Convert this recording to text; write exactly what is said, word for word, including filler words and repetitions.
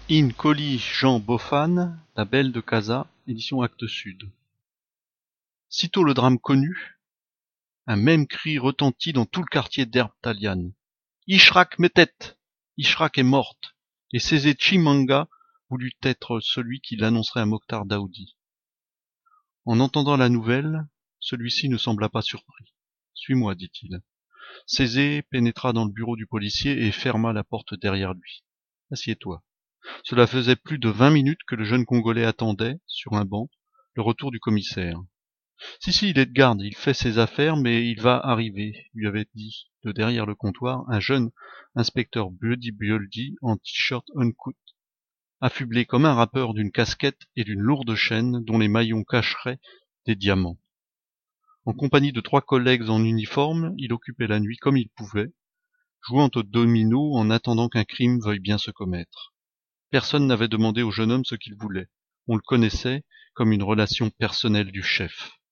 In Colli Jean Boffan, La Belle de Casa, édition Actes Sud. Sitôt le drame connu, un même cri retentit dans tout le quartier d'Herbtalian. Ishrak Metet! Ishrak est morte, et Cézé Chimanga voulut être celui qui l'annoncerait à Mokhtar Daoudi. En entendant la nouvelle, celui-ci ne sembla pas surpris. Suis-moi, dit-il. Cézé pénétra dans le bureau du policier et ferma la porte derrière lui. Assieds-toi. Cela faisait plus de vingt minutes que le jeune Congolais attendait, sur un banc, le retour du commissaire. Si, si, il est de garde, il fait ses affaires, mais il va arriver, lui avait dit, de derrière le comptoir, un jeune inspecteur Bioldi Bioldi en t-shirt uncut, affublé comme un rappeur d'une casquette et d'une lourde chaîne dont les maillons cacheraient des diamants. En compagnie de trois collègues en uniforme, il occupait la nuit comme il pouvait, jouant au domino en attendant qu'un crime veuille bien se commettre. Personne n'avait demandé au jeune homme ce qu'il voulait. On le connaissait comme une relation personnelle du chef.